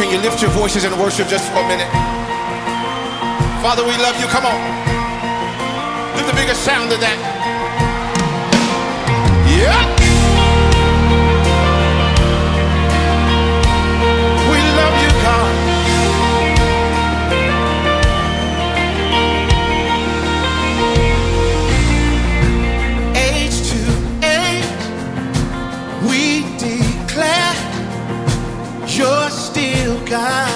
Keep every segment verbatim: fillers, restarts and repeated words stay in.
Can you lift your voices and worship just for a minute? Father, we love you. Come on. Lift the bigger sound of that. Yeah. We love you, God. Age to age, we declare you're still God.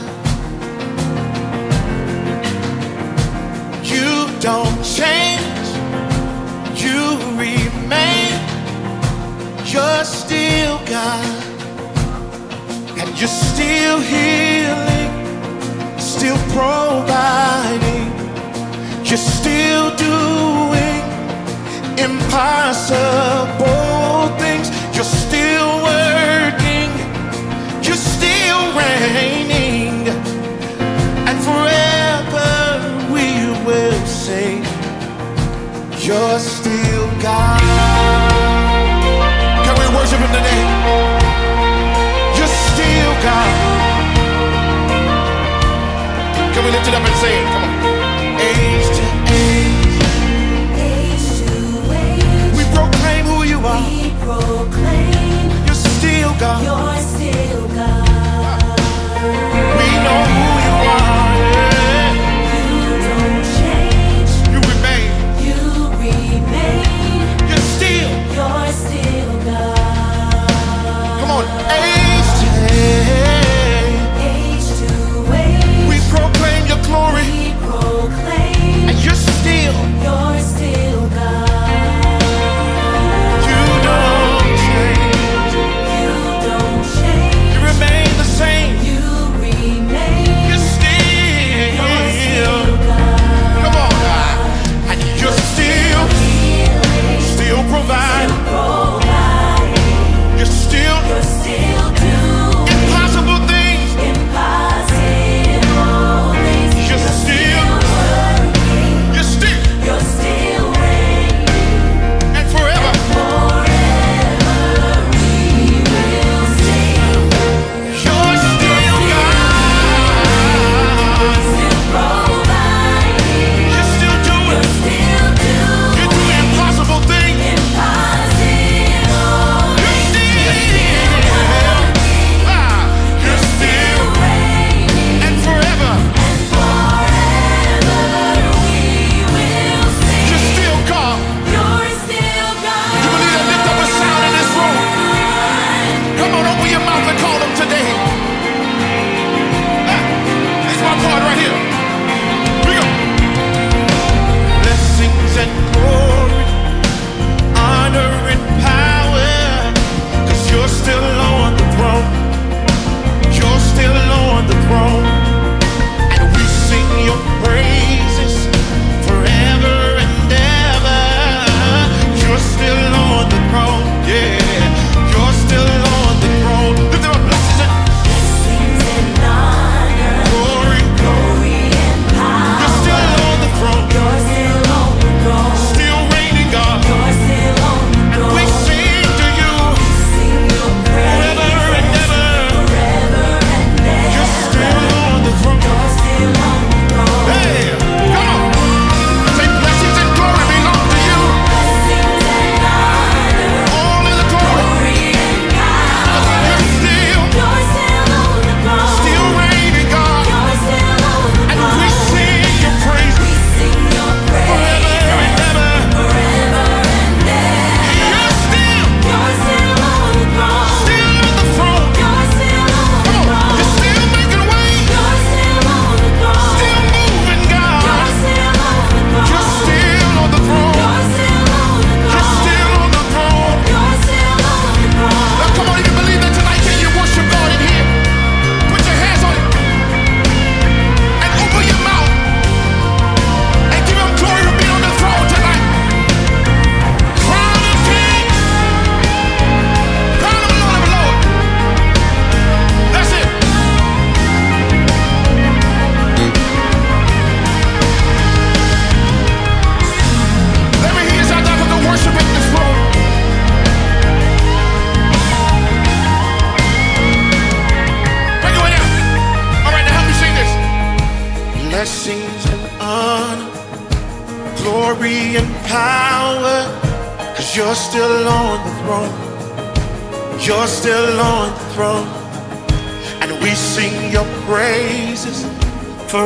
You don't change, you remain, you're still God. And you're still healing, still providing, you're still doing impossible things. You're still working, you're still reigning, and forever we will say, you're still God. Can we worship him today? You're still God. Can we lift it up and say it? Come on. Age to age, Age to age, we proclaim who you are. we proclaim You're still God. you're still God. We know who you are. Yeah. You don't change, You remain. you remain, You're still. you're still God. Come on. Age to age, Age to age, we proclaim your glory. we power, cause you're still on the throne. You're still on the throne. And we sing your praises for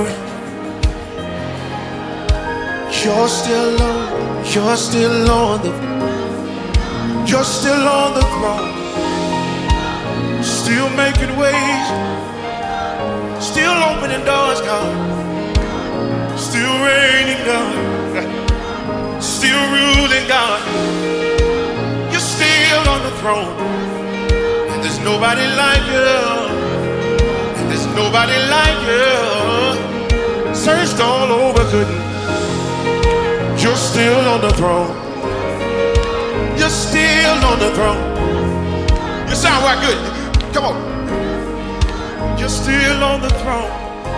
you're still on, you're still on the you're still on the throne. Still making ways, still opening doors, God. Still reigning, God. Still ruling, God. You're still on the throne. And there's nobody like you. And there's nobody like you. Searched all over, couldn't. You're still on the throne. You're still on the throne. You sound right good. Come on. You're still on the throne.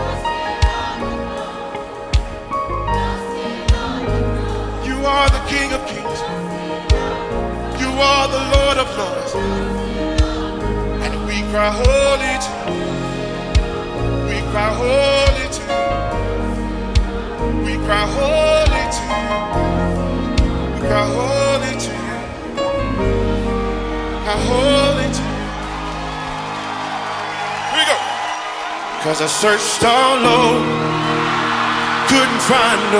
You are the King of Kings. You are the Lord of Lords. And we cry holy to you. We cry holy to you. We cry holy to you. We cry holy to you. Cry holy to you. Here we go. Cause I searched all over, couldn't find no.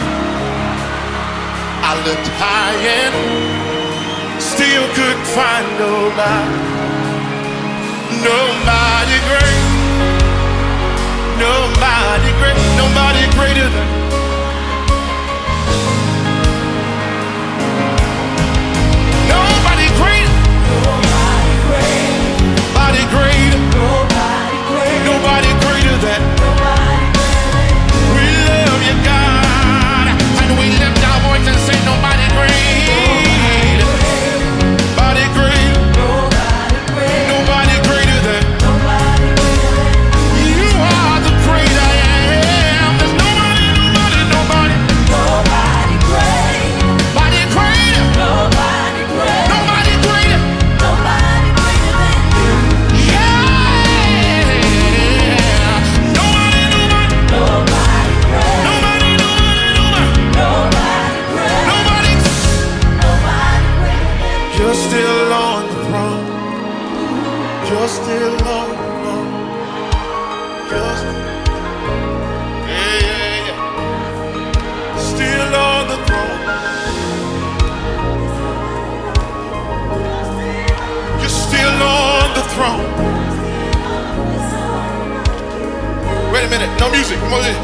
I looked high and still couldn't find nobody. Nobody great. Nobody great. Nobody greater than. Nobody greater. Nobody greater. Nobody greater. Nobody greater. Nobody greater than. We love you, God, and we lift our voice and say nobody great. Nobody great. Nobody greater than. You are the great I am. There's nobody, nobody, nobody. Nobody great. Nobody greater. Nobody great. Nobody greater. Nobody greater than you. Yeah. Nobody, nobody. Nobody great. Nobody, nobody, nobody. Nobody great. Nobody. Nobody greater than you. You're still on the throne. You're still on the throne. You're still, yeah, yeah, yeah. Still on the throne. You're still on the throne. Wait a minute, no music. Come on in.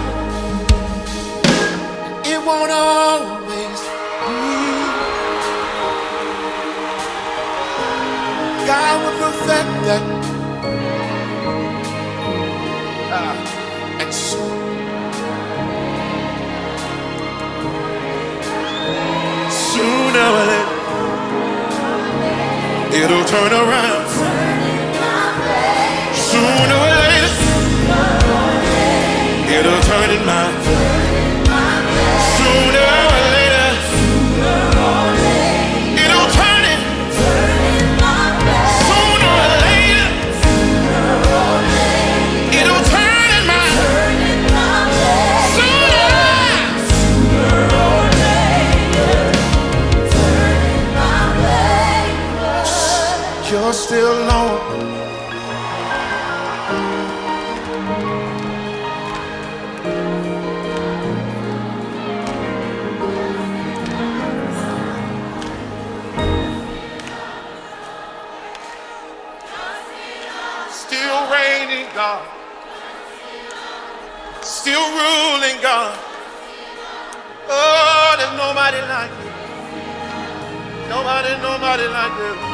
It won't always be. God will perfect that. Ah, and soon, sooner or later, it'll turn around. Sooner or later, it'll turn in my favor. Sooner or later, it'll turn it. Sooner or later, it'll turn in my sooner. You're still alone. Still reigning, God. Still ruling, God. Oh, there's nobody like you. Nobody, nobody like you.